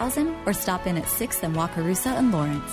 1000 or stop in at 6th and Wakarusa in Lawrence.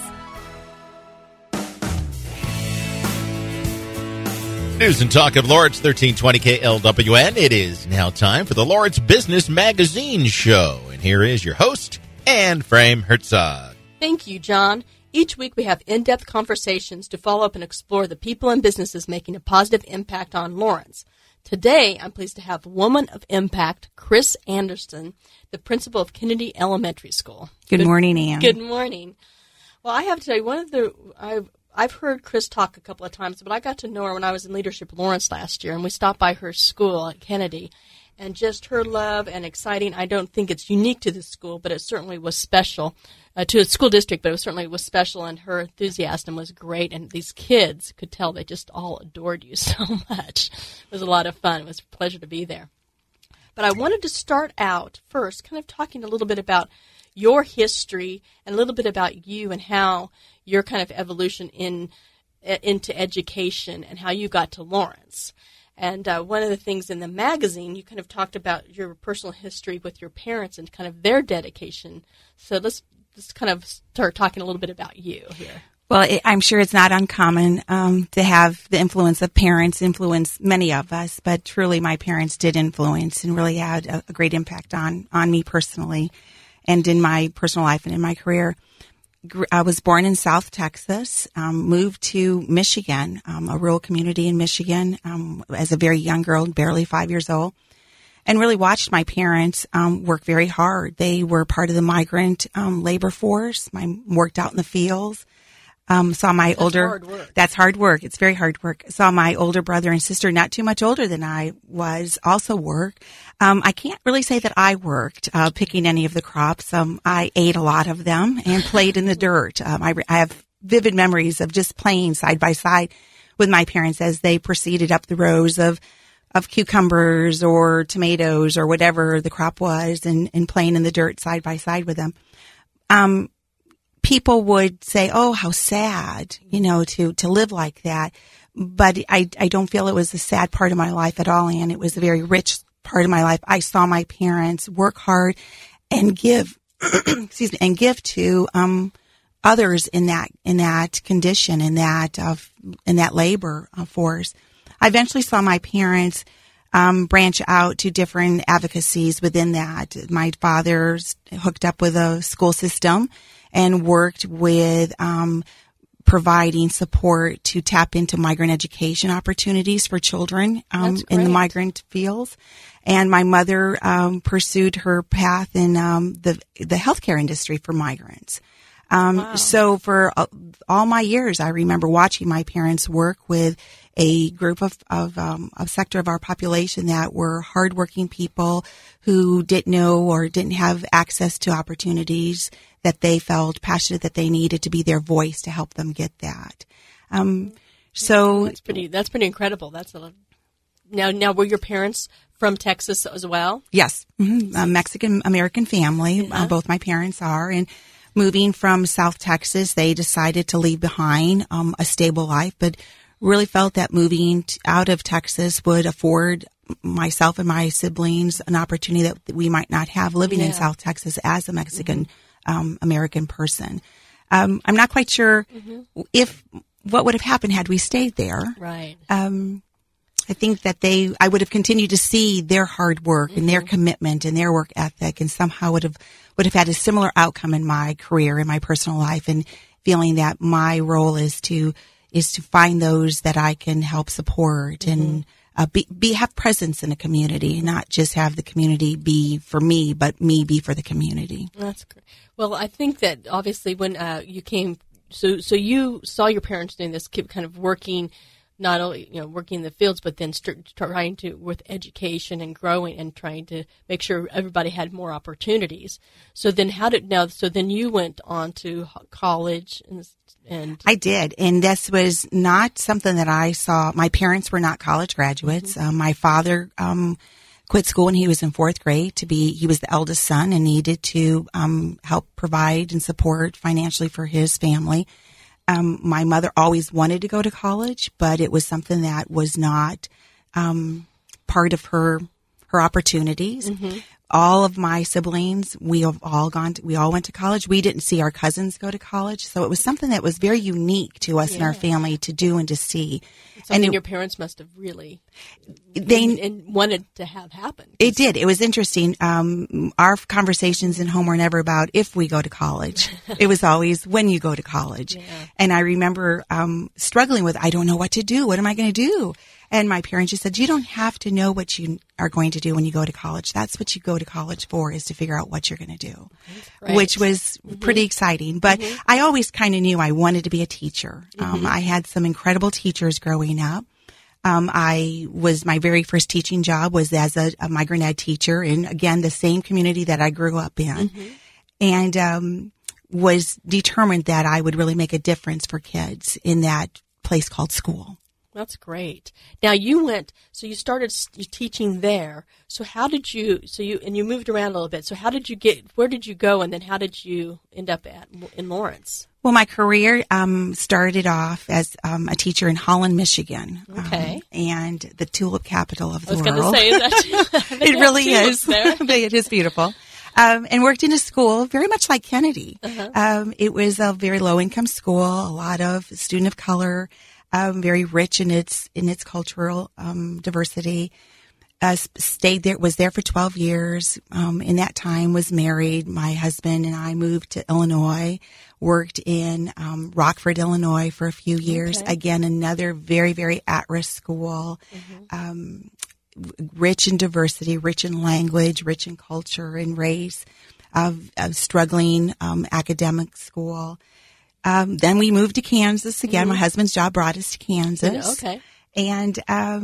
News and talk of Lawrence, 1320 KLWN. It is now time for the Lawrence Business Magazine Show. And here is your host, Anne Frame Herzog. Thank you, John. Each week we have in-depth conversations to follow up and explore the people and businesses making a positive impact on Lawrence. Today, I'm pleased to have Woman of Impact, Chris Anderson, the principal of Kennedy Elementary School. Good morning, Anne. Good morning. Well, I have to tell you, I've heard Chris talk a couple of times, but I got to know her when I was in Leadership Lawrence last year, and we stopped by her school at Kennedy. And just her love and exciting, I don't think it's unique to the school, but it certainly was special to a school district, but it certainly was special, and her enthusiasm was great. And these kids could tell they just all adored you so much. It was a lot of fun. It was a pleasure to be there. But I wanted to start out first kind of talking a little bit about your history and a little bit about you and how your kind of evolution into education and how you got to Lawrence. And one of the things in the magazine, you kind of talked about your personal history with your parents and kind of their dedication. So let's kind of start talking a little bit about you here. Well, I'm sure it's not uncommon to have the influence of parents influence many of us, but truly my parents did influence and really had a great impact on me personally and in my personal life and in my career. I was born in South Texas, moved to Michigan, a rural community in Michigan, as a very young girl, barely 5 years old, and really watched my parents work very hard. They were part of the migrant labor force. Worked out in the fields. That's hard work. It's very hard work. Saw my older brother and sister, not too much older than I was, also work. I can't really say that I worked picking any of the crops. I ate a lot of them and played in the dirt. I have vivid memories of just playing side by side with my parents as they proceeded up the rows of cucumbers or tomatoes or whatever the crop was and playing in the dirt side by side with them. People would say, oh, how sad, to live like that. But I don't feel it was a sad part of my life at all, and it was a very rich part of my life. I saw my parents work hard and give, and give to others in that condition, in that labor force. I eventually saw my parents branch out to different advocacies within that. My father's hooked up with a school system and worked with providing support to tap into migrant education opportunities for children in the migrant fields. And my mother pursued her path in the healthcare industry for migrants. Wow. So for all my years, I remember watching my parents work with a group of sector of our population that were hardworking people who didn't know or didn't have access to opportunities that they felt passionate that they needed to be their voice to help them get that. So that's pretty incredible. Now were your parents from Texas as well? Yes, a Mexican American family. Yeah. Both my parents are, and moving from South Texas, they decided to leave behind a stable life, but really felt that moving out of Texas would afford myself and my siblings an opportunity that we might not have living in South Texas as a Mexican American person. I'm not quite sure if what would have happened had we stayed there. Right. I think that I would have continued to see their hard work and their commitment and their work ethic, and somehow would have had a similar outcome in my career, in my personal life, and feeling that my role is to find those that I can help support and have presence in a community, not just have the community be for me, but me be for the community. That's great. Well, I think that obviously when you came, so you saw your parents doing this, kind of working, not only working in the fields, but then trying to with education and growing and trying to make sure everybody had more opportunities. So then then you went on to college and I did, and this was not something that I saw. My parents were not college graduates. My father quit school when he was in fourth grade. He was the eldest son and needed to help provide and support financially for his family. My mother always wanted to go to college, but it was something that was not part of her opportunities. all of my siblings, we all went to college. We didn't see our cousins go to college. So it was something that was very unique to us and our family to do and to see. Something your parents must have really wanted to have happen. It did. It was interesting. Our conversations in home were never about if we go to college. It was always when you go to college. Yeah. And I remember struggling with, I don't know what to do. What am I going to do? And my parents just said, you don't have to know what you are going to do when you go to college. That's what you go to college for, is to figure out what you're going to do, which was pretty exciting. But I always kind of knew I wanted to be a teacher. I had some incredible teachers growing up. My very first teaching job was as a migrant ed teacher in, again, the same community that I grew up in. And was determined that I would really make a difference for kids in that place called school. That's great. Now you started teaching there. So how did you moved around a little bit. So where did you go, and then how did you end up in Lawrence? Well, my career started off as a teacher in Holland, Michigan. Okay. And the tulip capital of the world. I was going to say that. It really is. It is beautiful. And worked in a school very much like Kennedy. It was a very low-income school, a lot of student of color, very rich in its cultural diversity. Was there for 12 years. In that time, was married. My husband and I moved to Illinois, worked in Rockford, Illinois for a few years. Okay. Again, another very, very at-risk school, rich in diversity, rich in language, rich in culture and race, struggling academic school. Then we moved to Kansas again. My husband's job brought us to Kansas. Okay. And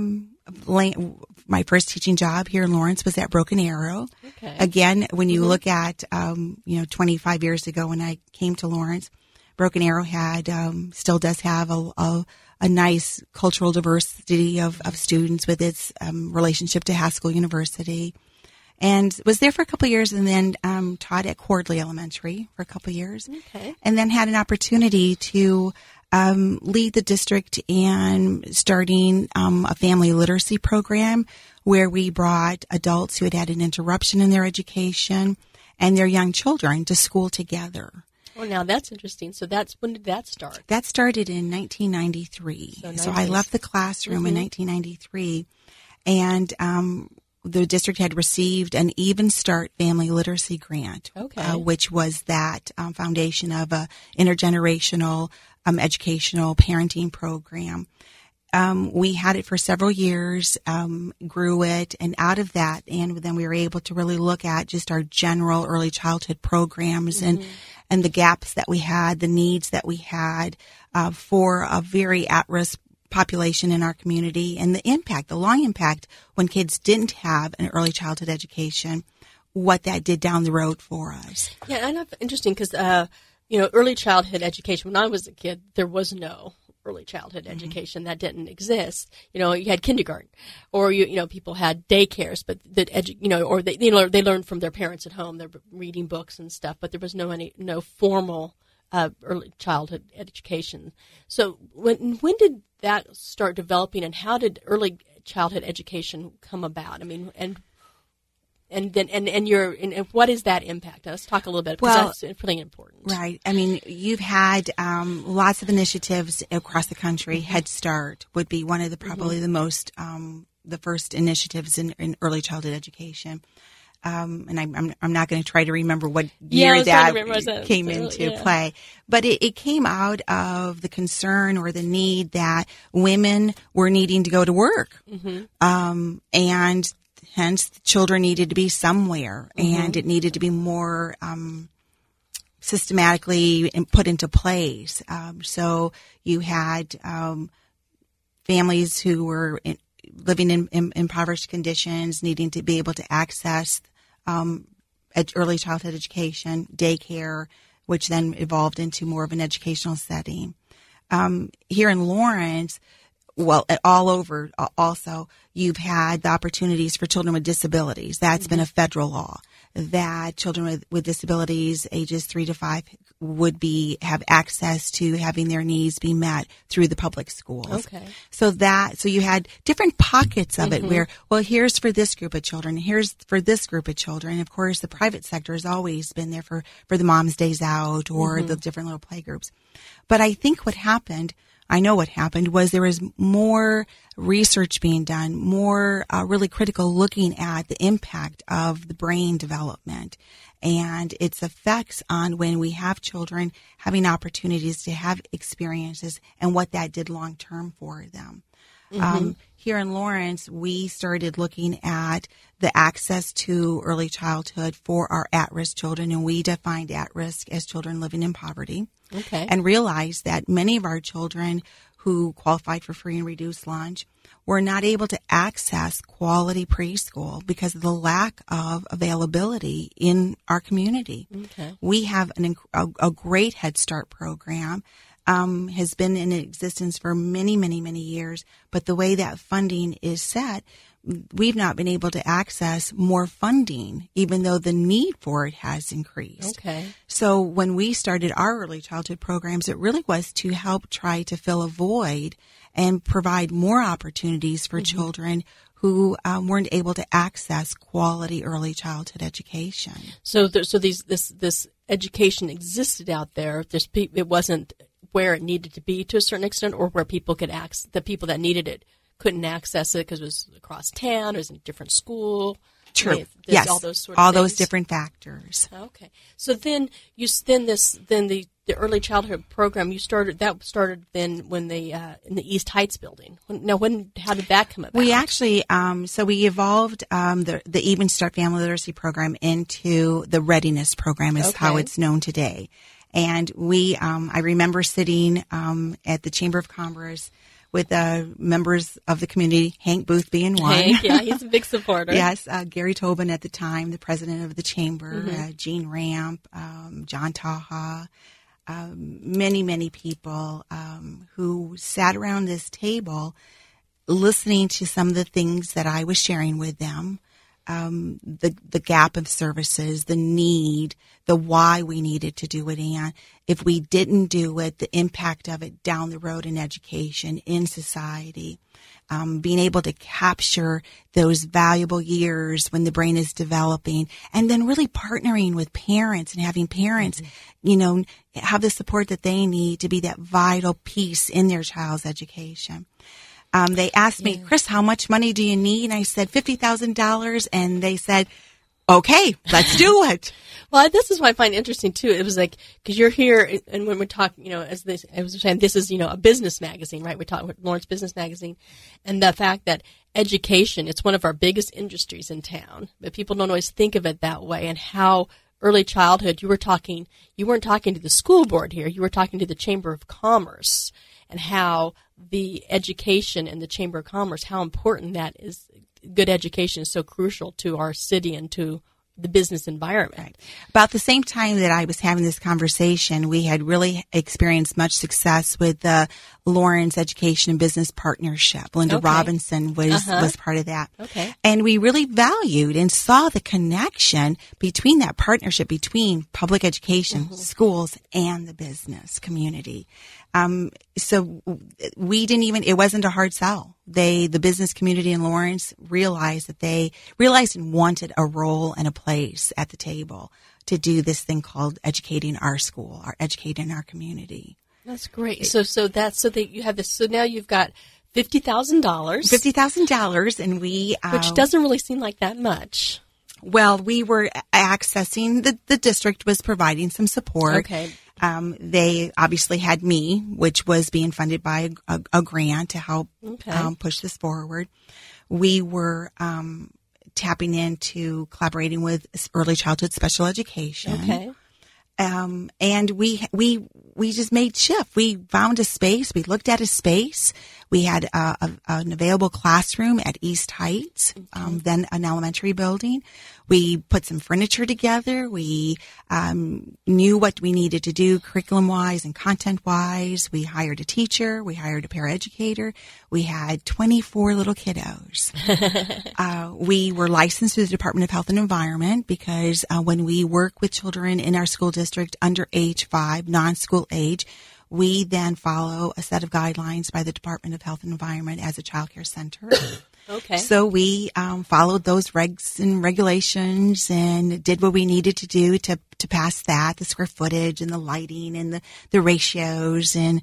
my first teaching job here in Lawrence was at Broken Arrow. Okay. Again, when you look at 25 years ago when I came to Lawrence, Broken Arrow still does have a nice cultural diversity of students with its relationship to Haskell University. And was there for a couple of years, and then taught at Cordley Elementary for a couple of years. Okay. And then had an opportunity to lead the district in starting a family literacy program where we brought adults who had had an interruption in their education and their young children to school together. Oh, now that's interesting. So when did that start? That started in 1993. So I left the classroom in 1993, and the district had received an Even Start Family Literacy Grant, which was that foundation of a intergenerational educational parenting program. We had it for several years, grew it, and out of that, and then we were able to really look at just our general early childhood programs and the gaps that we had, the needs that we had for a very at-risk population in our community, and the long impact when kids didn't have an early childhood education, what that did down the road for us. Yeah, and that's interesting because, early childhood education, when I was a kid, there was no early childhood education. That didn't exist. You had kindergarten, or people had daycares, but they learned from their parents at home. They're reading books and stuff, but there was no formal early childhood education. So when did that start developing, and how did early childhood education come about? I mean, and what is that impact? Let's talk a little bit, because that's really important. Right. I mean, you've had lots of initiatives across the country. Head Start would be one of the probably the most the first initiatives in early childhood education. And I'm not going to try to remember what year that came into play, but it came out of the concern or the need that women were needing to go to work, and hence the children needed to be somewhere, and it needed to be more systematically put into place. So you had families who were living in impoverished conditions, needing to be able to access early childhood education, daycare, which then evolved into more of an educational setting. Here in Lawrence, all over also, you've had the opportunities for children with disabilities. That's been a federal law. that children with disabilities ages 3 to 5 would have access to having their needs be met through the public schools. Okay. So you had different pockets of it where, well, here's for this group of children, here's for this group of children. Of course, the private sector has always been there for the Mom's Days Out or the different little play groups. But I think I know what happened was there was more research being done, more really critical looking at the impact of the brain development and its effects on when we have children having opportunities to have experiences and what that did long term for them. Here in Lawrence, we started looking at the access to early childhood for our at-risk children, and we defined at-risk as children living in poverty. Okay. And realized that many of our children who qualified for free and reduced lunch were not able to access quality preschool because of the lack of availability in our community. Okay. We have a great Head Start program. Has been in existence for many, many, many years, but the way that funding is set, we've not been able to access more funding, even though the need for it has increased. Okay. So when we started our early childhood programs, it really was to help try to fill a void and provide more opportunities for children who weren't able to access quality early childhood education. So this education existed out there. It wasn't where it needed to be to a certain extent, or where people could the people that needed it couldn't access it because it was across town, it was in a different school. True. Yes. All those those different factors. Okay. So then the early childhood program started then when in the East Heights building. How did that come about? We actually we evolved the Even Start Family Literacy program into the Readiness program is how it's known today. And I remember sitting at the Chamber of Commerce with members of the community, Hank Booth being one. Hank, yeah, he's a big supporter. Yes, Gary Tobin at the time, the president of the chamber, Gene Ramp, John Taha, many, many people who sat around this table listening to some of the things that I was sharing with them. The gap of services, the need, the why we needed to do it, and if we didn't do it, the impact of it down the road in education, in society, being able to capture those valuable years when the brain is developing, and then really partnering with parents and having parents, have the support that they need to be that vital piece in their child's education. They asked me, Chris, how much money do you need? And I said $50,000. And they said, okay, let's do it. Well, this is what I find interesting too. It was like, because you're here, and when we're talking, I was saying, this is, a business magazine, right? We're talking about Lawrence Business Magazine, and the fact that education, it's one of our biggest industries in town, but people don't always think of it that way, and how early childhood, you weren't talking to the school board here, you were talking to the Chamber of Commerce, and how the education in the Chamber of Commerce, how important that is. Good education is so crucial to our city and to the business environment. Right. About the same time that I was having this conversation, we had really experienced much success with the Lawrence Education and Business Partnership. Linda Robinson was part of that. Okay. And we really valued and saw the connection between that partnership between public education, schools, and the business community. So it wasn't a hard sell. The business community in Lawrence realized and wanted a role and a place at the table to do this thing called educating our school, or educating our community. That's great. So that you have this. So now you've got $50,000. $50,000, and which doesn't really seem like that much. Well, we were accessing the district was providing some support. Okay. They obviously had me, which was being funded by a grant to help push this forward. We were tapping into collaborating with early childhood special education. Okay. And we just made shift. We found a space. We looked at a space. We had an available classroom at East Heights, then an elementary building. We put some furniture together. We knew what we needed to do curriculum-wise and content-wise. We hired a teacher. We hired a paraeducator. We had 24 little kiddos. We were licensed through the Department of Health and Environment because when we work with children in our school district under age 5, non-school age, we then follow a set of guidelines by the Department of Health and Environment as a child care center. Okay. So we followed those regs and regulations and did what we needed to do to pass that, the square footage and the lighting and the ratios and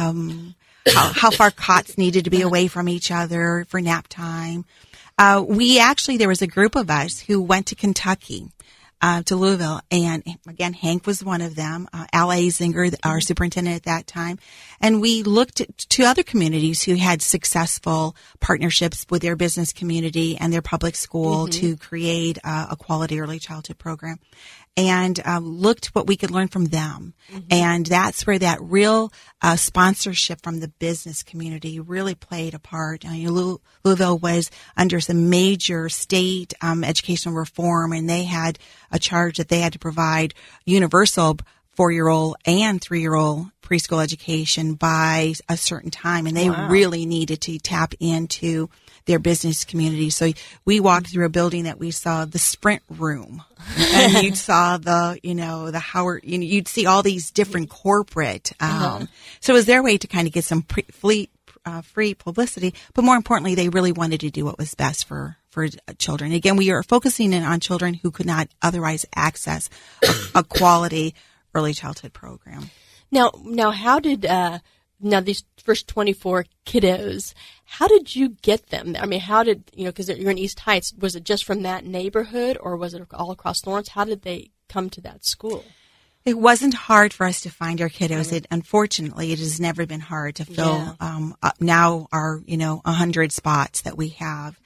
how far cots needed to be away from each other for nap time. There was a group of us who went to Kentucky, to Louisville, and again, Hank was one of them, Al Azinger, our superintendent at that time, and we looked to other communities who had successful partnerships with their business community and their public school to create a quality early childhood program, and looked what we could learn from them. And that's where that real sponsorship from the business community really played a part. Louisville was under some major state educational reform, and they had a charge that they had to provide universal 4-year-old and 3-year-old preschool education by a certain time, and they really needed to tap into their business community. So we walked through a building that we saw the Sprint room, and you saw the Howard, you'd see all these different corporate. So it was their way to kind of get some free publicity, but more importantly, they really wanted to do what was best for children. Again, we are focusing in on children who could not otherwise access a quality early childhood program. Now, how did these first 24 kiddos? How did you get them? I mean, how did because you're in East Heights? Was it just from that neighborhood, or was it all across Lawrence? How did they come to that school? It wasn't hard for us to find our kiddos. Unfortunately, it has never been hard to fill now our 100 spots that we have.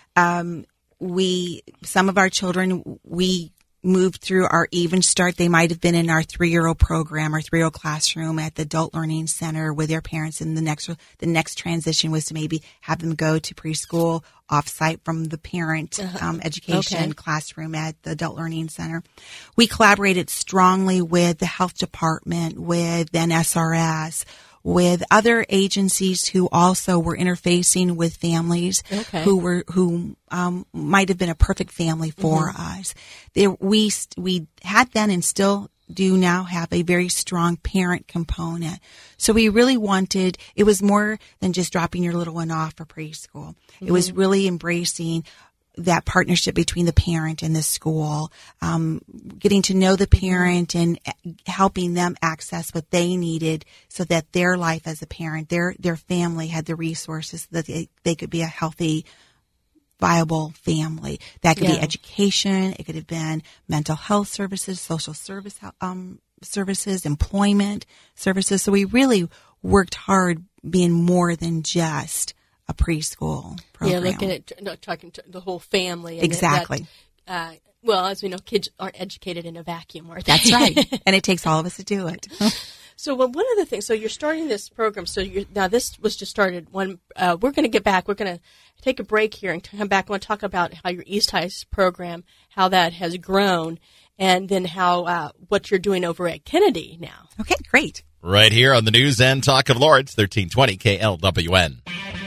Some of our children, we moved through our Even Start. They might have been in our 3-year-old program or 3-year-old classroom at the Adult Learning Center with their parents, and the next transition was to maybe have them go to preschool off-site from the parent education classroom at the Adult Learning Center. We collaborated strongly with the health department, with NSRS, with other agencies who also were interfacing with families who might have been a perfect family for us. We had then and still do now have a very strong parent component. So we really wanted, it was more than just dropping your little one off for preschool. It was really embracing that partnership between the parent and the school, getting to know the parent and helping them access what they needed so that their life as a parent, their family had the resources so that they could be a healthy, viable family. That could be education. It could have been mental health services, social service services, employment services. So we really worked hard being more than just a preschool program. Yeah, looking at talking to the whole family. And exactly. Well, as we know, kids aren't educated in a vacuum, are they? That's right. And it takes all of us to do it. So one of the things, so you're starting this program. So now this was just started when we're going to get back. We're going to take a break here and come back. I want to talk about how your East Heights program, how that has grown, and then how what you're doing over at Kennedy now. Okay, great. Right here on the News and Talk of Lawrence, 1320 KLWN.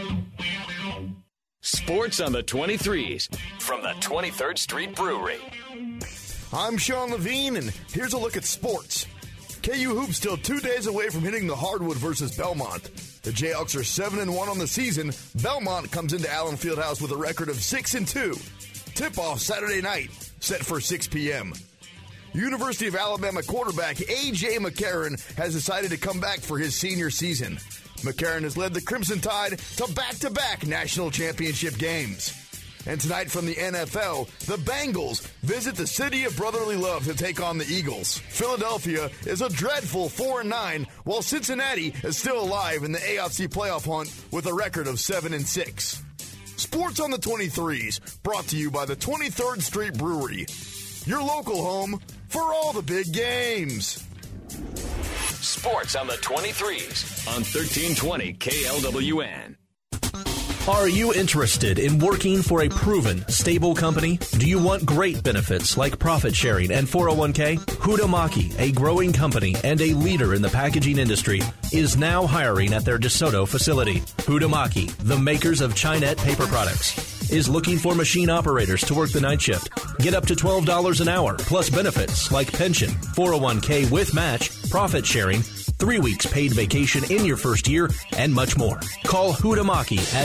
Sports on the 23s from the 23rd Street Brewery. I'm Sean Levine, and here's a look at sports. KU Hoops still 2 days away from hitting the hardwood versus Belmont. The Jayhawks are 7-1 on the season. Belmont comes into Allen Fieldhouse with a record of 6-2. Tip-off Saturday night, set for 6 p.m. University of Alabama quarterback A.J. McCarron has decided to come back for his senior season. McCarron has led the Crimson Tide to back-to-back national championship games. And tonight from the NFL, the Bengals visit the city of brotherly love to take on the Eagles. Philadelphia is a dreadful 4-9, while Cincinnati is still alive in the AFC playoff hunt with a record of 7-6. Sports on the 23s, brought to you by the 23rd Street Brewery. Your local home for all the big games. Sports on the 23s on 1320 KLWN. Are you interested in working for a proven, stable company? Do you want great benefits like profit sharing and 401k? Huhtamaki, a growing company and a leader in the packaging industry, is now hiring at their DeSoto facility. Huhtamaki, the makers of Chinet paper products, is looking for machine operators to work the night shift. Get up to $12 an hour, plus benefits like pension, 401k with match, profit sharing, 3 weeks paid vacation in your first year, and much more. Call Huhtamaki at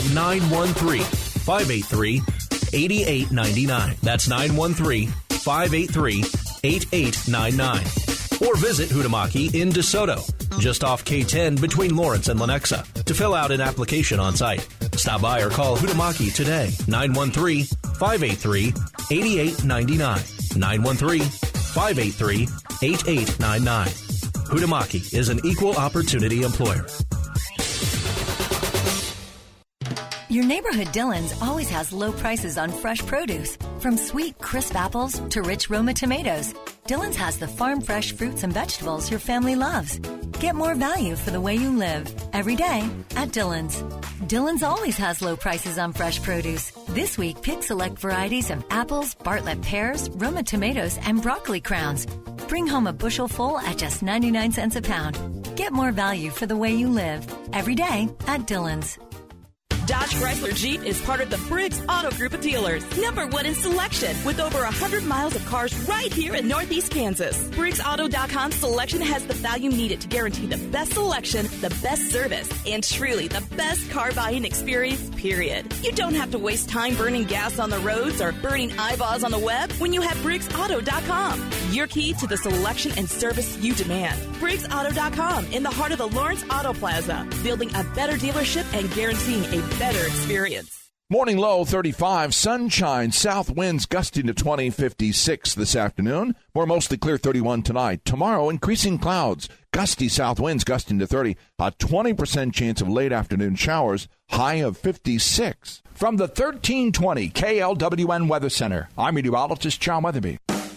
913-583-8899. That's 913-583-8899. Or visit Huhtamaki in DeSoto, just off K10 between Lawrence and Lenexa, to fill out an application on site. Stop by or call Huhtamaki today, 913-583-8899. 913-583-8899. Huhtamaki is an equal opportunity employer. Your neighborhood Dillon's always has low prices on fresh produce. From sweet, crisp apples to rich Roma tomatoes, Dillon's has the farm fresh fruits and vegetables your family loves. Get more value for the way you live every day at Dillon's. Dillon's always has low prices on fresh produce. This week, pick select varieties of apples, Bartlett pears, Roma tomatoes, and broccoli crowns. Bring home a bushel full at just 99 cents a pound. Get more value for the way you live every day at Dillon's. Dodge Chrysler Jeep is part of the Briggs Auto Group of dealers. #1 in selection with over 100 miles of cars right here in Northeast Kansas. BriggsAuto.com's selection has the value needed to guarantee the best selection, the best service, and truly the best car buying experience, period. You don't have to waste time burning gas on the roads or burning eyeballs on the web when you have BriggsAuto.com. Your key to the selection and service you demand. BriggsAuto.com in the heart of the Lawrence Auto Plaza. Building a better dealership and guaranteeing a better experience. Morning low 35, sunshine, south winds gusting to 20, 56 this afternoon. More mostly clear 31 tonight. Tomorrow, increasing clouds, gusty south winds gusting to 30, a 20% chance of late afternoon showers, high of 56. From the 1320 KLWN Weather Center, I'm meteorologist John Weatherby.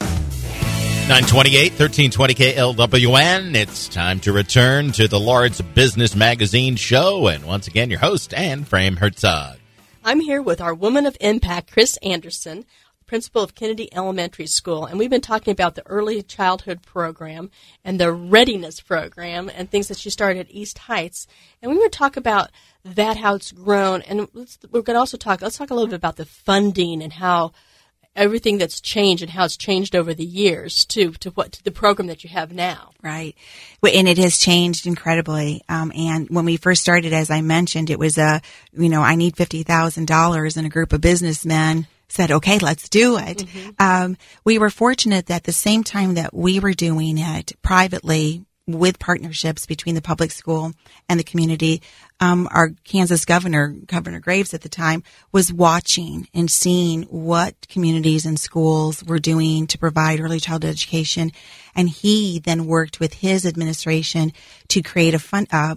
928, 1320 KLWN. It's time to return to the Lawrence Business Magazine show. And once again, your host, Anne Frame Herzog. I'm here with our Woman of Impact, Chris Anderson, principal of Kennedy Elementary School. And we've been talking about the early childhood program and the readiness program and things that she started at East Heights. And we were talking about that, how it's grown. And we're going to also talk a little bit about the funding and how everything that's changed and how it's changed over the years to the program that you have now. Right. And it has changed incredibly. And when we first started, as I mentioned, it was I need $50,000, and a group of businessmen said, okay, let's do it. Mm-hmm. We were fortunate that the same time that we were doing it privately with partnerships between the public school and the community, our Kansas Governor Graves at the time, was watching and seeing what communities and schools were doing to provide early childhood education. And he then worked with his administration to create a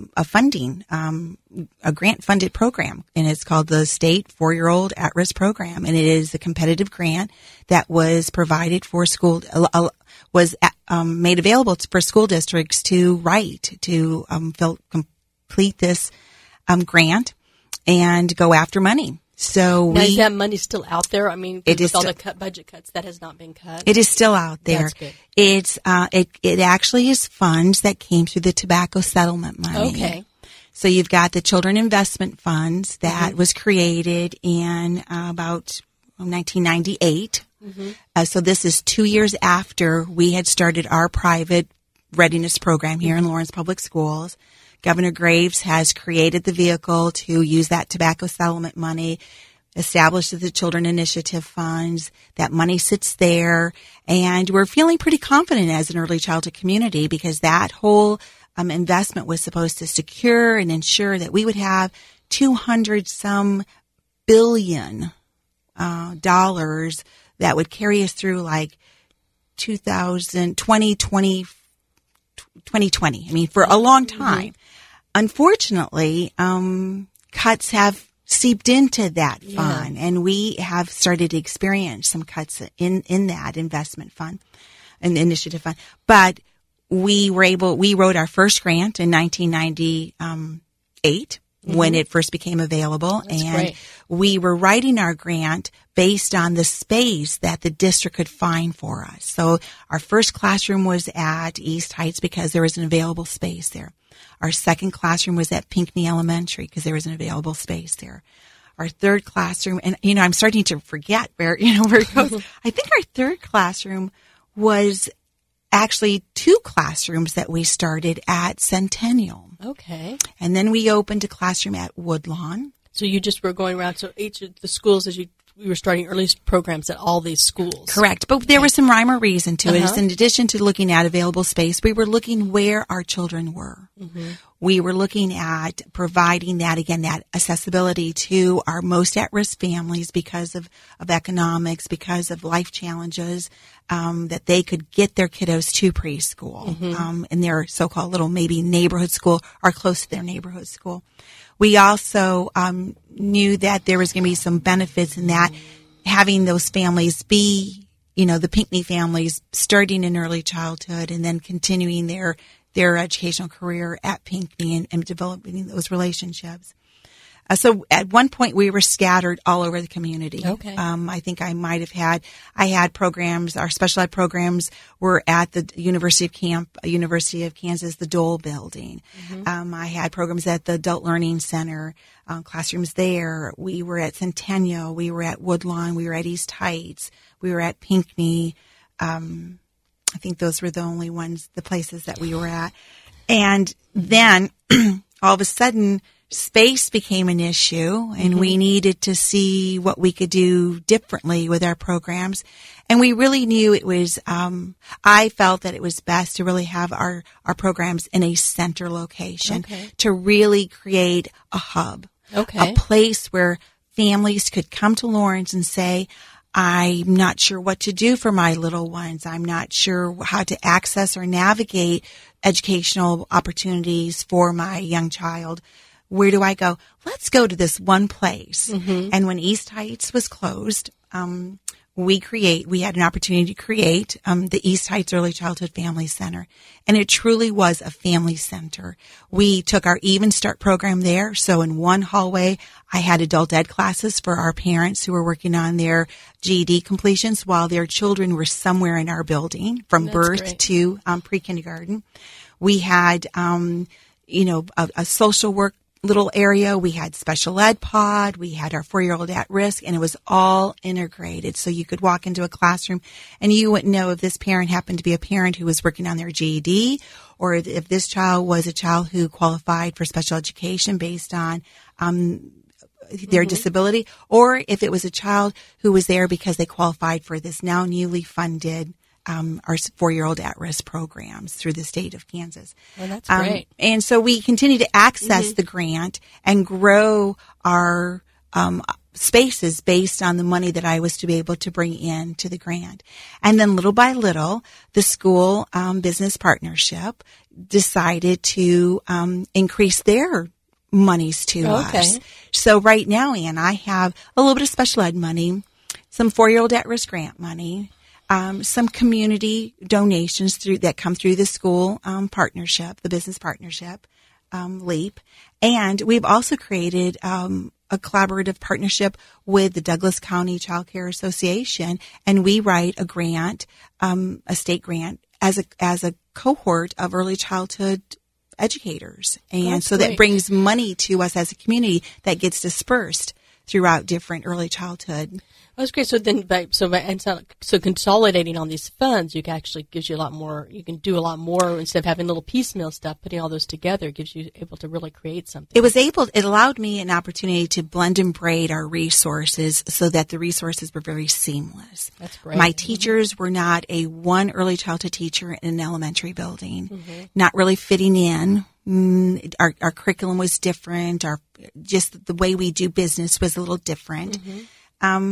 grant-funded program. And it's called the State 4-Year-Old At-Risk Program. And it is a competitive grant that was provided for made available for school districts to write, to complete this grant and go after money. So now, is that money still out there? I mean, with all the budget cuts, that has not been cut. It is still out there. That's good. It's it actually is funds that came through the tobacco settlement money. Okay. So you've got the Children Investment Funds that was created in about 1998. Mm-hmm. So this is 2 years after we had started our private readiness program here in Lawrence Public Schools. Governor Graves has created the vehicle to use that tobacco settlement money, established the Children Initiative Funds. That money sits there, and we're feeling pretty confident as an early childhood community because that whole investment was supposed to secure and ensure that we would have $200-some billion dollars that would carry us through like 2020. I mean, for a long time. Mm-hmm. Unfortunately, cuts have seeped into that fund, and we have started to experience some cuts in that investment fund, an initiative fund. But we wrote our first grant in 1998 when it first became available. That's and great. We were writing our grant based on the space that the district could find for us. So our first classroom was at East Heights because there was an available space there. Our second classroom was at Pinckney Elementary because there was an available space there. Our third classroom, and I'm starting to forget where it goes. I think our third classroom was actually 2 classrooms that we started at Centennial. Okay. And then we opened a classroom at Woodlawn. So you just were going around, so each of the schools, we were starting early programs at all these schools. Correct. But there was some rhyme or reason to it. In addition to looking at available space, we were looking where our children were. Mm-hmm. We were looking at providing that accessibility to our most at-risk families because of economics, because of life challenges, that they could get their kiddos to preschool in their so-called little maybe neighborhood school or close to their neighborhood school. We also knew that there was going to be some benefits in that, having those families be, the Pinckney families starting in early childhood and then continuing their educational career at Pinckney and developing those relationships. So at one point we were scattered all over the community. Okay. I think I had programs, our special ed programs were at the University of Kansas, the Dole building. Mm-hmm. I had programs at the Adult Learning Center, classrooms there. We were at Centennial. We were at Woodlawn. We were at East Heights. We were at Pinckney. I think those were the places that we were at. And then all of a sudden, space became an issue, and we needed to see what we could do differently with our programs. And we really knew it was, I felt that it was best to really have our programs in a center location to really create a hub, a place where families could come to Lawrence and say, I'm not sure what to do for my little ones. I'm not sure how to access or navigate educational opportunities for my young child. Where do I go? Let's go to this one place. Mm-hmm. And when East Heights was closed, we had an opportunity to create the East Heights Early Childhood Family Center. And it truly was a family center. We took our Even Start program there. So in one hallway, I had adult ed classes for our parents who were working on their GED completions while their children were somewhere in our building from birth to pre-kindergarten. We had, a social work little area. We had special ed pod. We had our 4-year-old at risk, and it was all integrated. So you could walk into a classroom and you wouldn't know if this parent happened to be a parent who was working on their GED, or if this child was a child who qualified for special education based on their disability, or if it was a child who was there because they qualified for this now newly funded our 4-year-old at-risk programs through the state of Kansas. Well, that's great. And so we continue to access the grant and grow our spaces based on the money that I was to be able to bring in to the grant. And then little by little, the school business partnership decided to increase their monies to us. So right now, Ann, I have a little bit of special ed money, some 4-year-old at-risk grant money, some community donations that come through the school partnership, the business partnership, LEAP. And we've also created a collaborative partnership with the Douglas County Child Care Association, and we write a grant, a state grant, as a cohort of early childhood educators. And so that brings money to us as a community that gets dispersed throughout different early childhood. That's great. So consolidating on these funds, you can actually gives you a lot more. You can do a lot more instead of having little piecemeal stuff. Putting all those together gives you able to really create something. It allowed me an opportunity to blend and braid our resources so that the resources were very seamless. That's great. My teachers were not one early childhood teacher in an elementary building, not really fitting in. Our curriculum was different. Just the way we do business was a little different.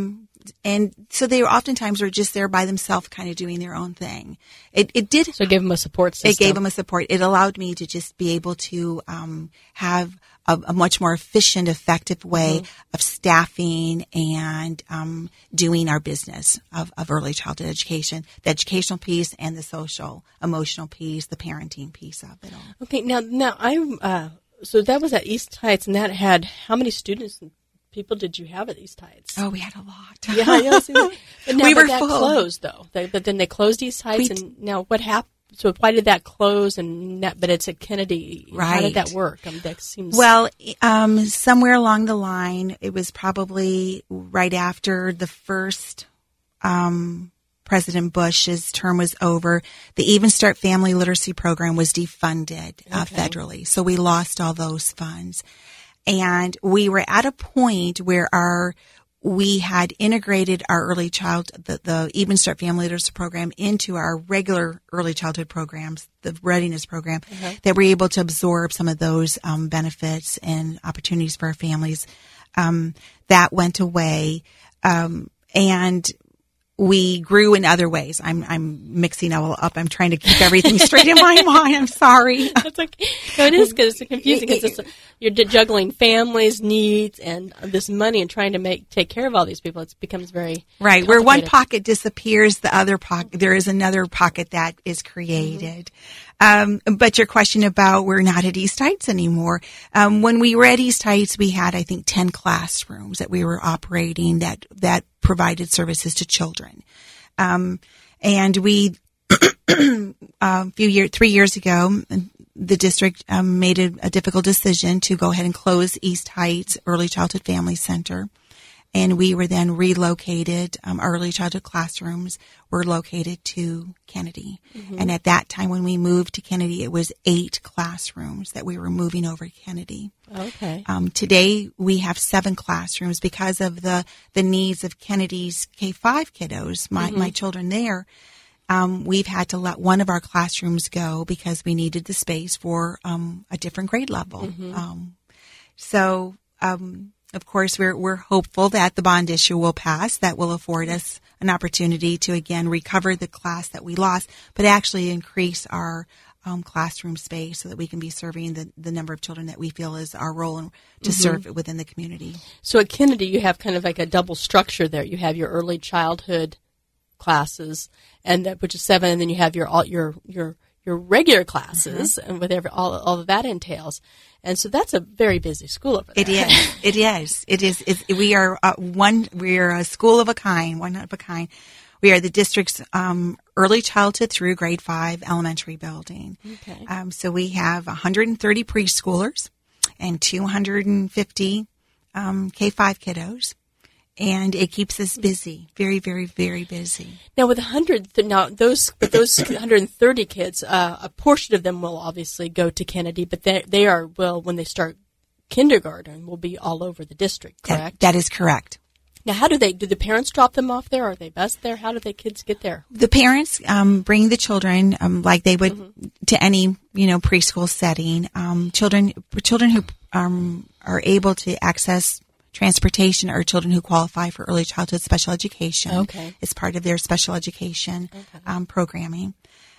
And so they oftentimes were just there by themselves, kind of doing their own thing. It did. So it gave them a support system. It gave them a support. It allowed me to just be able to have a much more efficient, effective way of staffing and doing our business of early childhood education, the educational piece and the social, emotional piece, the parenting piece of it all. Okay, now so that was at East Heights, and that had how many students and people did you have at East Heights? Oh, we had a lot. Yeah, I know. But now we were that full. Closed though. But then they closed East Heights, and now what happened? So why did that close? But it's at Kennedy. Right. How did that work? That seems well. Somewhere along the line, it was probably right after the first President Bush's term was over. The Even Start Family Literacy Program was defunded federally, so we lost all those funds, and we were at a point where we had integrated our early child, the Even Start Family Literacy Program into our regular early childhood programs, the readiness program, that we're able to absorb some of those benefits and opportunities for our families. That went away, and we grew in other ways. I'm mixing it all up. I'm trying to keep everything straight in my mind. I'm sorry. That's okay. No, it is because it's confusing. Because you're juggling families' needs and this money and trying to take care of all these people. It becomes very right. Where one pocket disappears, the other pocket there is another pocket that is created. But your question about we're not at East Heights anymore. When we were at East Heights, we had I think 10 classrooms that we were operating that provided services to children. And we, 3 years ago, the district made a difficult decision to go ahead and close East Heights Early Childhood Family Center. And we were then relocated. Our early childhood classrooms were located to Kennedy. And at that time, when we moved to Kennedy, it was 8 classrooms that we were moving over to Kennedy. Okay. Today, we have 7 classrooms because of the needs of Kennedy's K-5 kiddos, my children there. We've had to let one of our classrooms go because we needed the space for a different grade level. Of course, we're hopeful that the bond issue will pass. That will afford us an opportunity to, again, recover the class that we lost, but actually increase our classroom space so that we can be serving the number of children that we feel is our role to serve within the community. So at Kennedy, you have kind of like a double structure there. You have your early childhood classes, and which is 7, and then you have your regular classes, and whatever all of that entails. And so that's a very busy school over there. It is. We are we are a school of a kind, one of a kind. We are the district's early childhood through grade 5 elementary building. Okay. So we have 130 preschoolers and 250 K-5 kiddos. And it keeps us busy, very, very, very busy. Now, with those 130 kids, a portion of them will obviously go to Kennedy, but when they start kindergarten, will be all over the district, correct? That is correct. Now, do the parents drop them off there? Are they bused there? How do the kids get there? The parents bring the children like they would to any preschool setting. Children who are able to access transportation are children who qualify for early childhood special education. Okay. It's part of their special education programming.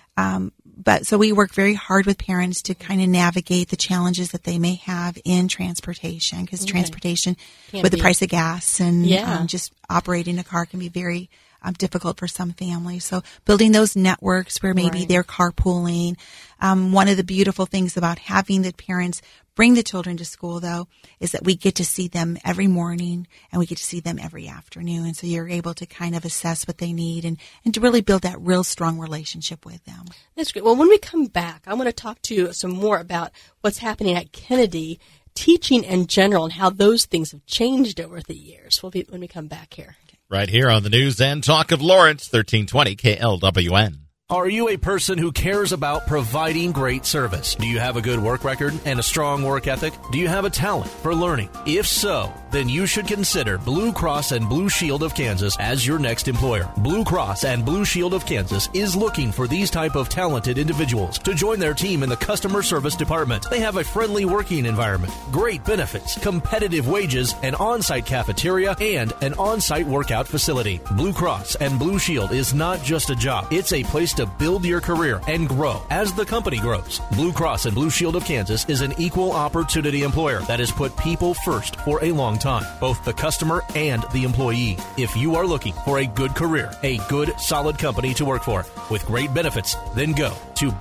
So we work very hard with parents to kind of navigate the challenges that they may have in transportation, because transportation with the price of gas and just operating a car can be very difficult for some families. So building those networks where maybe they're carpooling. One of the beautiful things about having the parents bring the children to school, though, is that we get to see them every morning and we get to see them every afternoon. And so you're able to kind of assess what they need and to really build that real strong relationship with them. That's great. Well, when we come back, I want to talk to you some more about what's happening at Kennedy, teaching in general, and how those things have changed over the years. We'll be when we come back here. Right here on the News and Talk of Lawrence, 1320 KLWN. Are you a person who cares about providing great service? Do you have a good work record and a strong work ethic? Do you have a talent for learning? If so, then you should consider Blue Cross and Blue Shield of Kansas as your next employer. Blue Cross and Blue Shield of Kansas is looking for these type of talented individuals to join their team in the customer service department. They have a friendly working environment, great benefits, competitive wages, an on-site cafeteria, and an on-site workout facility. Blue Cross and Blue Shield is not just a job. It's a place to build your career and grow as the company grows. Blue Cross and Blue Shield of Kansas is an equal opportunity employer that has put people first for a long time, both the customer and the employee. If you are looking for a good career, a good, solid company to work for with great benefits, then go to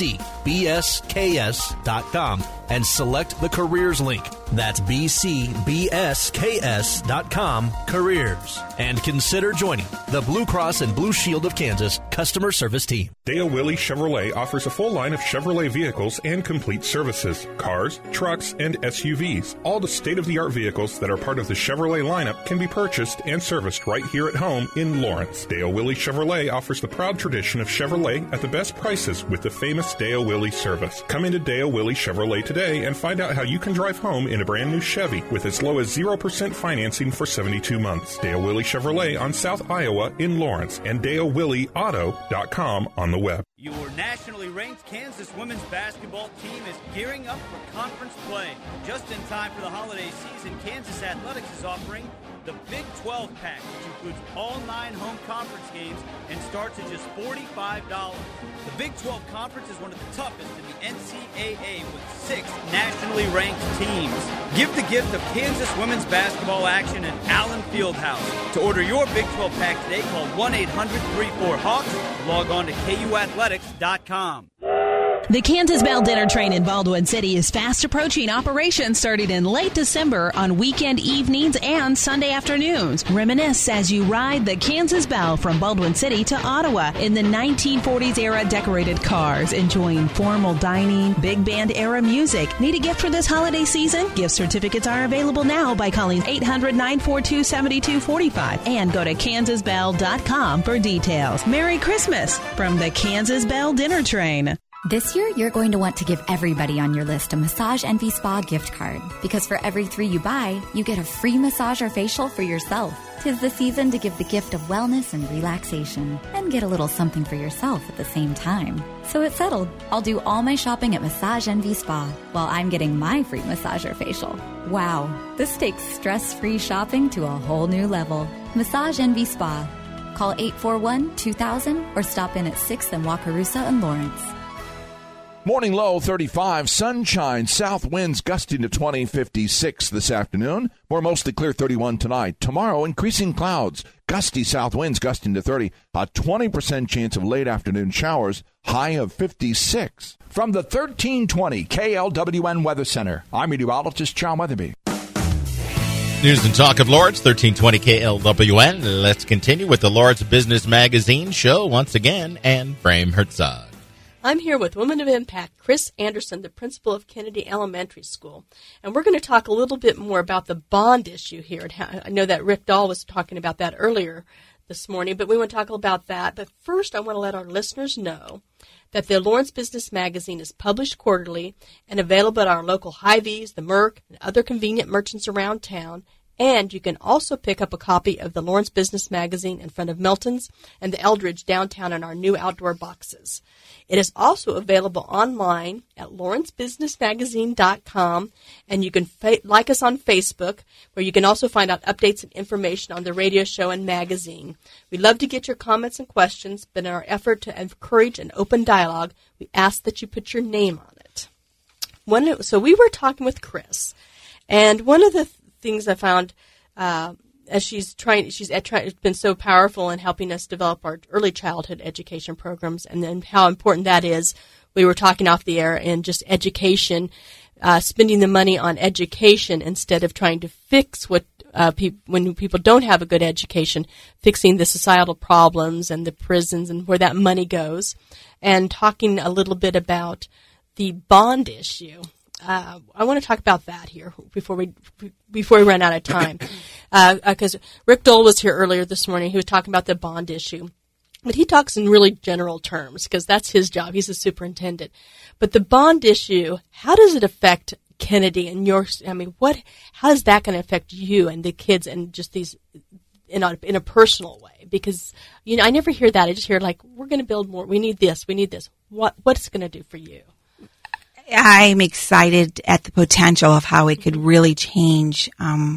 bcbsks.com and select the careers link. That's bcbsks.com careers. And consider joining the Blue Cross and Blue Shield of Kansas customer service team. Dale Willey Chevrolet offers a full line of Chevrolet vehicles and complete services, cars, trucks, and SUVs. All the state-of-the-art vehicles that are part of the Chevrolet lineup can be purchased and serviced right here at home in Lawrence. Dale Willey Chevrolet offers the proud tradition of Chevrolet at the best prices with the famous Dale Willey service. Come into Dale Willey Chevrolet today and find out how you can drive home in a brand new Chevy with as low as 0% financing for 72 months. Dale Willey Chevrolet on South Iowa in Lawrence and DaleWilleyAuto.com on the web. Your nationally ranked Kansas women's basketball team is gearing up for conference play. Just in time for the holiday season, Kansas Athletics is offering the Big 12 pack, which includes all 9 home conference games and starts at just $45. The Big 12 Conference is one of the toughest in the NCAA with 6 nationally ranked teams. Give the gift of Kansas women's basketball action at Allen Fieldhouse. To order your Big 12 pack today, call 1-800-34-HAWKS. Log on to KUathletics.com. The Kansas Bell Dinner Train in Baldwin City is fast approaching operation starting in late December on weekend evenings and Sunday afternoons. Reminisce as you ride the Kansas Bell from Baldwin City to Ottawa in the 1940s era decorated cars, enjoying formal dining, big band era music. Need a gift for this holiday season? Gift certificates are available now by calling 800-942-7245 and go to kansasbell.com for details. Merry Christmas from the Kansas Bell Dinner Train. This year, you're going to want to give everybody on your list a Massage Envy Spa gift card. Because for every 3 you buy, you get a free massage or facial for yourself. 'Tis the season to give the gift of wellness and relaxation. And get a little something for yourself at the same time. So it's settled. I'll do all my shopping at Massage Envy Spa while I'm getting my free massage or facial. Wow, this takes stress-free shopping to a whole new level. Massage Envy Spa. Call 841-2000 or stop in at 6th and Wakarusa in Lawrence. Morning low 35, sunshine, south winds gusting to 20, 56 this afternoon. More mostly clear 31 tonight. Tomorrow, increasing clouds, gusty south winds gusting to 30. A 20% chance of late afternoon showers, high of 56. From the 1320 KLWN Weather Center, I'm meteorologist John Weatherby. News and talk of Lawrence, 1320 KLWN. Let's continue with the Lawrence Business Magazine show once again, and Frame Herzog. I'm here with Women of Impact, Chris Anderson, the principal of Kennedy Elementary School. And we're going to talk a little bit more about the bond issue here. And how, I know that Rick Dahl was talking about that earlier this morning, but we want to talk about that. But first, I want to let our listeners know that the Lawrence Business Magazine is published quarterly and available at our local Hy-Vees, the Merck, and other convenient merchants around town. And you can also pick up a copy of the Lawrence Business Magazine in front of Milton's and the Eldridge downtown in our new outdoor boxes. It is also available online at lawrencebusinessmagazine.com, and you can like us on Facebook, where you can also find out updates and information on the radio show and magazine. We love to get your comments and questions, but in our effort to encourage an open dialogue, we ask that you put your name on it. So we were talking with Chris, and one of the things I found as she's been so powerful in helping us develop our early childhood education programs, and then how important that is. We were talking off the air, and just education, spending the money on education instead of trying to fix what when people don't have a good education, fixing the societal problems and the prisons and where that money goes, and talking a little bit about the bond issue. I want to talk about that here before we run out of time, because Rick Dole was here earlier this morning. He was talking about the bond issue, But he talks in really general terms because that's his job. He's the superintendent. But the bond issue, how does it affect Kennedy and how is that going to affect you and the kids and just these in a personal way? Because, I never hear that. I just hear we're going to build more. We need this. What's it going to do for you? I'm excited at the potential of how it could really change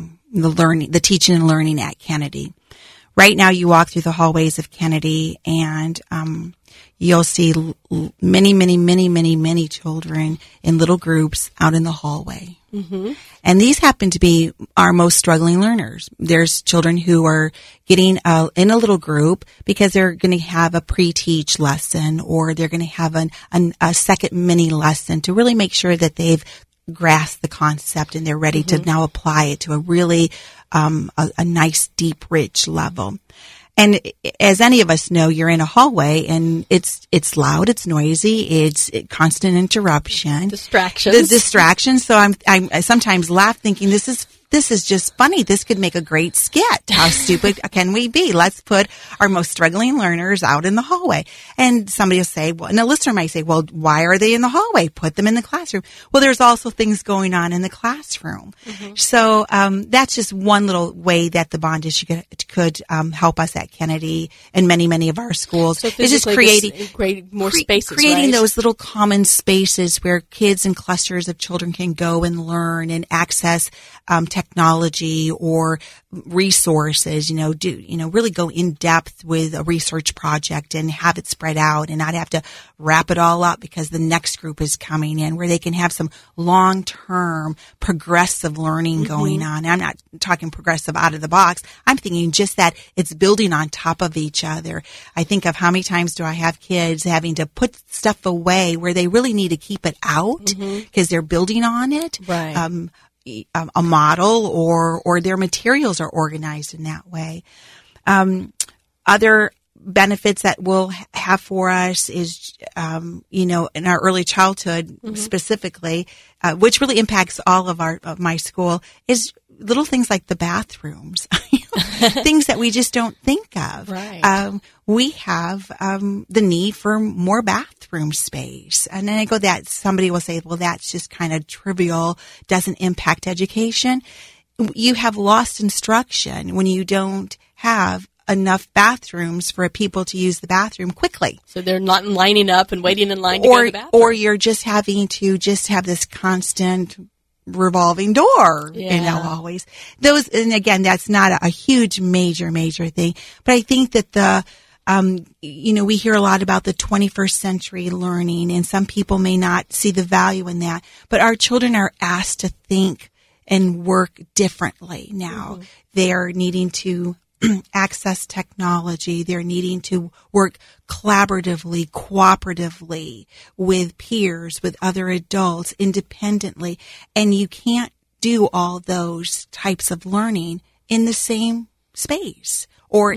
the teaching and learning at Kennedy. Right now, you walk through the hallways of Kennedy, and you'll see many, many, many, many, many children in little groups out in the hallway. Mm-hmm. And these happen to be our most struggling learners. There's children who are getting in a little group because they're going to have a pre-teach lesson, or they're going to have a second mini lesson to really make sure that they've grasped the concept and they're ready to now apply it to a really a nice, deep, rich level. And as any of us know, you're in a hallway and it's loud, it's noisy, it's constant interruption. Distractions. The distractions. So I sometimes laugh thinking this is just funny. This could make a great skit. How stupid can we be? Let's put our most struggling learners out in the hallway. And somebody will say, and a listener might say, well, why are they in the hallway? Put them in the classroom. Well, there's also things going on in the classroom. Mm-hmm. So that's just one little way that the bond issue could help us at Kennedy and many, many of our schools. So it's just creating more spaces, creating right? those little common spaces where kids and clusters of children can go and learn and access technology or resources, really go in depth with a research project and have it spread out and not have to wrap it all up because the next group is coming in, where they can have some long-term progressive learning going on. And I'm not talking progressive out of the box. I'm thinking just that it's building on top of each other. I think of how many times do I have kids having to put stuff away where they really need to keep it out because they're building on it. Right. A model or their materials are organized in that way. Other benefits that we'll have for us is, in our early childhood specifically, which really impacts all of my school, is little things like the bathrooms, things that we just don't think of. Right. We have the need for more bathroom space. And then somebody will say, well, that's just kind of trivial, doesn't impact education. You have lost instruction when you don't have enough bathrooms for people to use the bathroom quickly. So they're not lining up and waiting in line to go to the bathroom. Or you're just having to have this constant revolving door, always. And again, that's not a huge, major thing. But I think that we hear a lot about the 21st century learning, and some people may not see the value in that. But our children are asked to think and work differently now. Mm-hmm. They're needing to access technology. They're needing to work collaboratively, cooperatively with peers, with other adults, independently. And you can't do all those types of learning in the same space or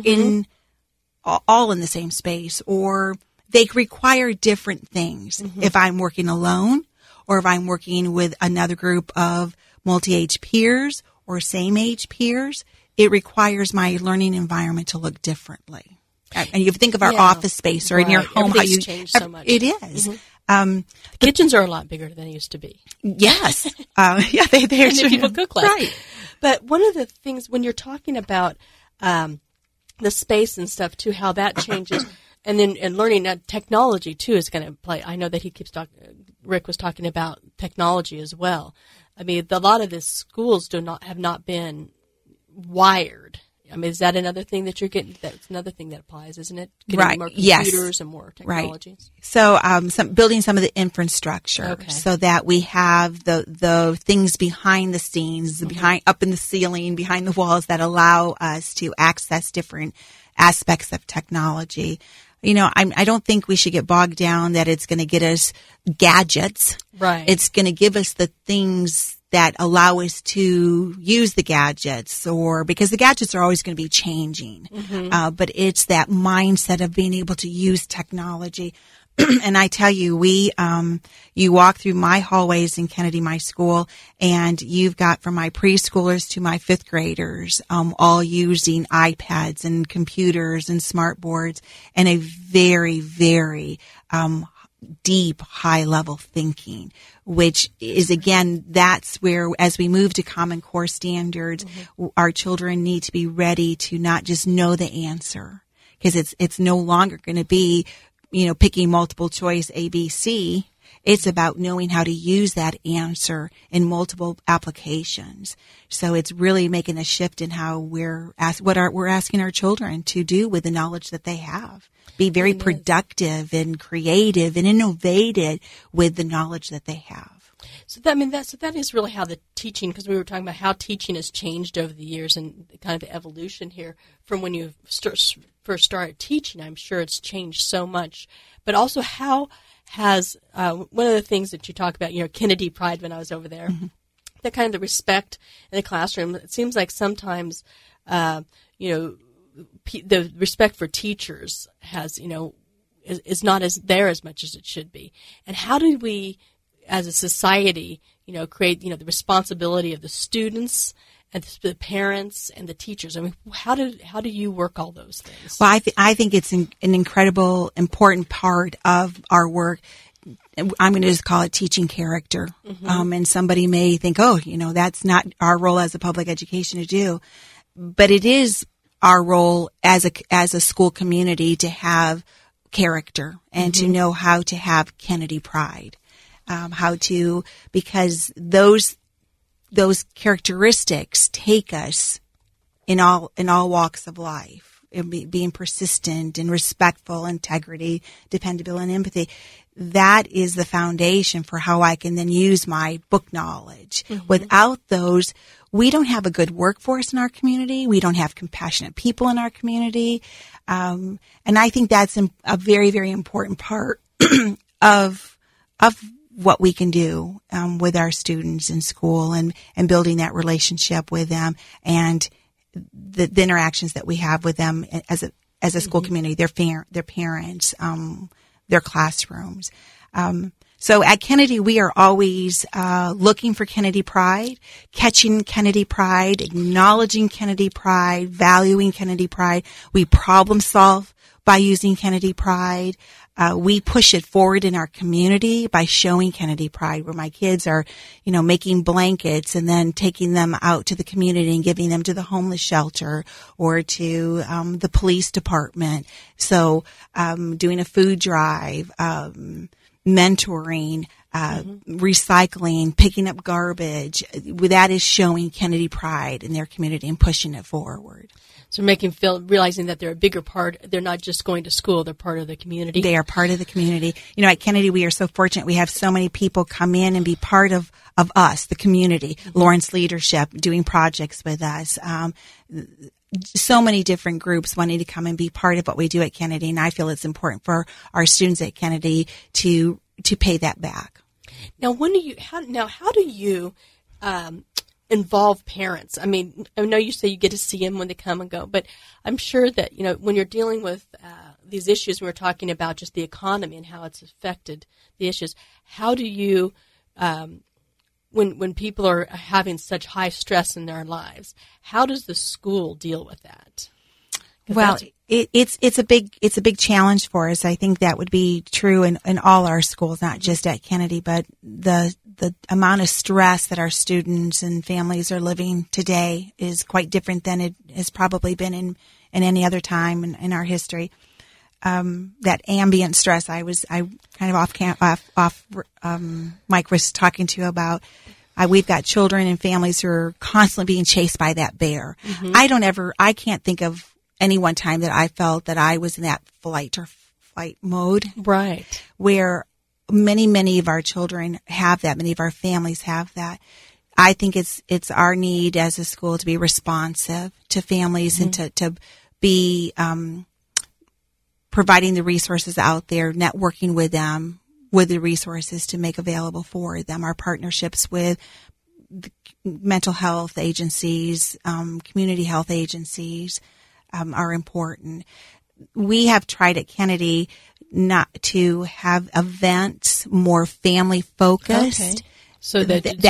all in the same space, or they require different things. If I'm working alone or if I'm working with another group of multi-age peers or same-age peers, it requires my learning environment to look differently. And you think of our office space or in your home, how you changed so much. It is. The kitchens are a lot bigger than they used to be. Yes. They're people cook less. Right. But one of the things when you're talking about the space and stuff too, how that changes, and then learning technology too is going to play. I know that he keeps talking. Rick was talking about technology as well. I mean, a lot of the schools have not been wired. I mean, is that another thing that you're getting? That's another thing that applies, isn't it? Getting more computers and more technologies. Right. So, building some of the infrastructure so that we have the things behind the scenes, up in the ceiling, behind the walls that allow us to access different aspects of technology. I don't think we should get bogged down that it's going to get us gadgets. Right. It's going to give us the things that allow us to use the gadgets, because the gadgets are always going to be changing. But it's that mindset of being able to use technology. And I tell you, you walk through my hallways in Kennedy, my school, and you've got from my preschoolers to my fifth graders, all using iPads and computers and smart boards, and a very, very, deep, high level thinking, which is, again, that's where, as we move to Common Core standards, our children need to be ready to not just know the answer, because it's no longer going to be, picking multiple choice A, B, C. It's about knowing how to use that answer in multiple applications. So it's really making a shift in how we're asking our children to do with the knowledge that they have. Be very productive and creative and innovative with the knowledge that they have. So that is really how the teaching, because we were talking about how teaching has changed over the years and kind of the evolution here from when you first started teaching. I'm sure it's changed so much, but also how has one of the things that you talk about, Kennedy Pride when I was over there, the kind of the respect in the classroom. It seems like sometimes, the respect for teachers has, is not as much as it should be. And how do we, as a society, create, the responsibility of the students and the parents and the teachers? I mean, how do you work all those things? Well, I think it's an incredible, important part of our work. I'm going to just call it teaching character. And somebody may think, that's not our role as a public education to do. But it is our role as a school community to have character and to know how to have Kennedy Pride. Because those characteristics take us in all walks of life, being persistent and respectful, integrity, dependability, and empathy. That is the foundation for how I can then use my book knowledge. Without those, we don't have a good workforce in our community. We don't have compassionate people in our community. And I think that's a very, very important part of what we can do with our students in school and building that relationship with them and the interactions that we have with them as a school community, their parents, their classrooms. So at Kennedy, we are always looking for Kennedy Pride, catching Kennedy Pride, acknowledging Kennedy Pride, valuing Kennedy Pride. We problem solve by using Kennedy Pride. We push it forward in our community by showing Kennedy Pride, where my kids are, making blankets and then taking them out to the community and giving them to the homeless shelter or to the police department. So doing a food drive, mentoring, recycling, picking up garbage. That is showing Kennedy Pride in their community and pushing it forward. So realizing that they're a bigger part. They're not just going to school. They're part of the community. They are part of the community. At Kennedy, we are so fortunate. We have so many people come in and be part of us, the community, Lawrence leadership, doing projects with us. So many different groups wanting to come and be part of what we do at Kennedy. And I feel it's important for our students at Kennedy to pay that back. Now, how do you involve parents? I mean, I know you say you get to see them when they come and go, but I'm sure that, when you're dealing with these issues, we were talking about just the economy and how it's affected the issues. How do you, when people are having such high stress in their lives, how does the school deal with that? Well, it's a big challenge for us. I think that would be true in all our schools, not just at Kennedy, but the amount of stress that our students and families are living today is quite different than it has probably been in any other time in our history. That ambient stress I kind of Mike was talking to you about. We've got children and families who are constantly being chased by that bear. I can't think of any one time that I felt that I was in that flight mode. Right. Where many of our children have that. Many of our families have that. I think it's our need as a school to be responsive to families and to be providing the resources out there, networking with them, with the resources to make available for them. Our partnerships with mental health agencies, community health agencies are important. We have tried at Kennedy not to have events more family focused. Okay. So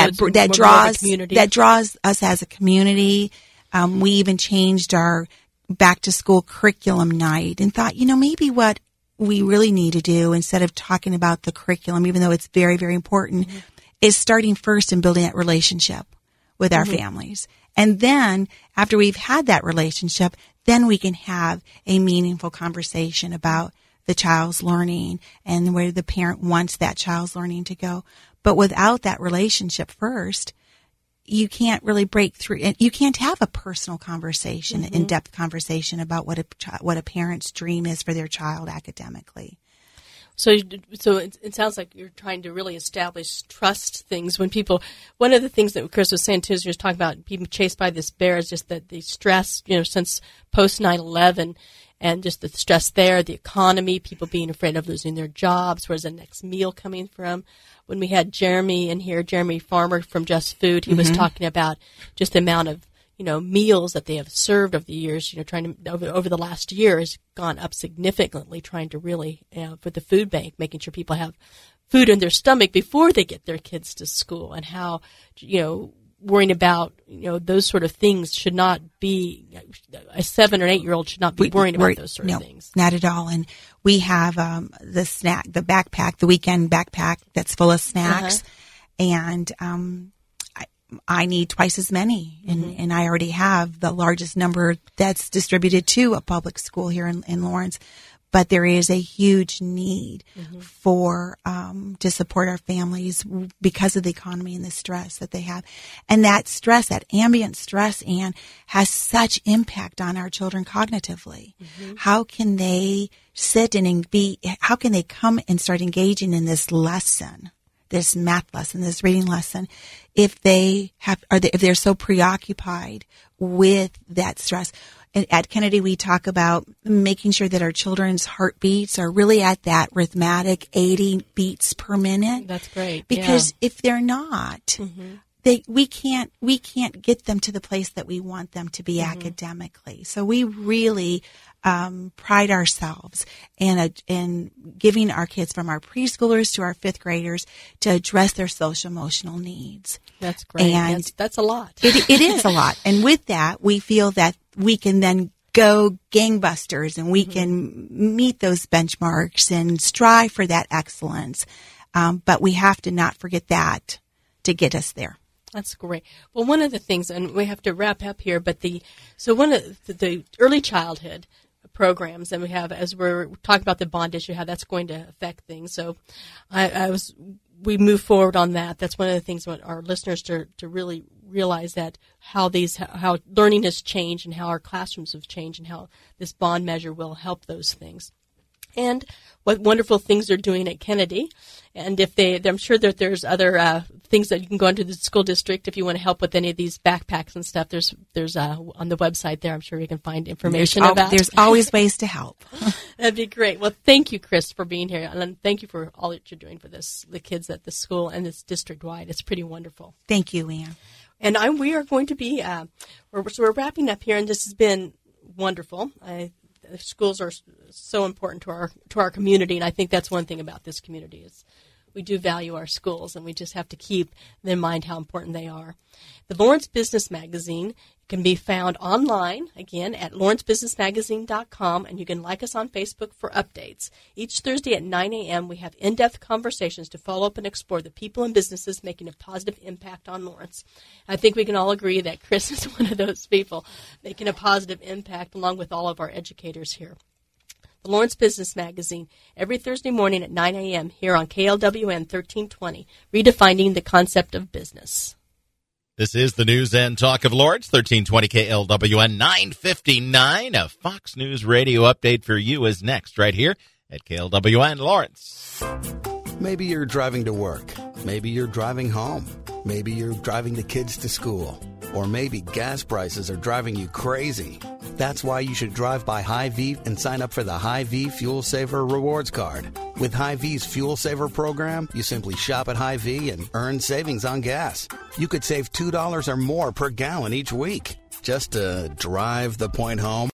that draws us as a community. We even changed our back to school curriculum night and thought, maybe what we really need to do instead of talking about the curriculum, even though it's very, very important, is starting first and building that relationship with our families. And then after we've had that relationship, then we can have a meaningful conversation about the child's learning and where the parent wants that child's learning to go. But without that relationship first, you can't really break through. You can't have a personal conversation, in-depth conversation about what a parent's dream is for their child academically. So it sounds like you're trying to really establish trust things when people. One of the things that Chris was saying too is you're talking about being chased by this bear is just that the stress, since post 9/11. And just the stress there, the economy, people being afraid of losing their jobs, where's the next meal coming from? When we had Jeremy in here, Jeremy Farmer from Just Food, he was talking about just the amount of, meals that they have served over the years, trying to, over the last year has gone up significantly, trying to really, for the food bank, making sure people have food in their stomach before they get their kids to school, and how, worrying about, those sort of things should not be, a 7 or 8 year old should not be worrying about those sort of things. Not at all. And we have the backpack, the weekend backpack that's full of snacks. And I need twice as many. And I already have the largest number that's distributed to a public school here in Lawrence. But there is a huge need for to support our families because of the economy and the stress that they have. And that stress, that ambient stress, Anne, has such impact on our children cognitively. How can they sit and how can they come and start engaging in this lesson, this math lesson, this reading lesson, if they're so preoccupied with that stress? And at Kennedy, we talk about making sure that our children's heartbeats are really at that rhythmic 80 beats per minute. That's great. Because if they're not, we can't get them to the place that we want them to be academically. So we really pride ourselves in giving our kids, from our preschoolers to our fifth graders, to address their social emotional needs. That's great. And that's a lot. It is a lot. And with that, we feel that we can then go gangbusters and we can meet those benchmarks and strive for that excellence. But we have to not forget that to get us there. That's great. Well, one of the things, and we have to wrap up here, but one of the early childhood programs, and we have, as we're talking about the bond issue, how that's going to affect things. So we move forward on that. That's one of the things what our listeners to really realize, that how learning has changed and how our classrooms have changed and how this bond measure will help those things. And what wonderful things they're doing at Kennedy. And I'm sure that there's other things that you can go into the school district if you want to help with any of these backpacks and stuff. There's on the website there, I'm sure you can find information about. There's always ways to help. That'd be great. Well, thank you, Chris, for being here. And thank you for all that you're doing for the kids at the school and this district-wide. It's pretty wonderful. Thank you, Anne. And we are going to be, we're wrapping up here, and this has been wonderful. Schools are so important to our community, and I think that's one thing about this community is we do value our schools, and we just have to keep in mind how important they are. The Lawrence Business Magazine can be found online, again, at lawrencebusinessmagazine.com, and you can like us on Facebook for updates. Each Thursday at 9 a.m., we have in-depth conversations to follow up and explore the people and businesses making a positive impact on Lawrence. I think we can all agree that Chris is one of those people making a positive impact, along with all of our educators here. The Lawrence Business Magazine, every Thursday morning at 9 a.m. here on KLWN 1320, redefining the concept of business. This is the News and Talk of Lawrence, 1320 KLWN 959. A Fox News radio update for you is next right here at KLWN Lawrence. Maybe you're driving to work. Maybe you're driving home. Maybe you're driving the kids to school. Or maybe gas prices are driving you crazy. That's why you should drive by Hy-Vee and sign up for the Hy-Vee Fuel Saver Rewards Card. With Hy-Vee's Fuel Saver program, you simply shop at Hy-Vee and earn savings on gas. You could save $2 or more per gallon each week. Just to drive the point home.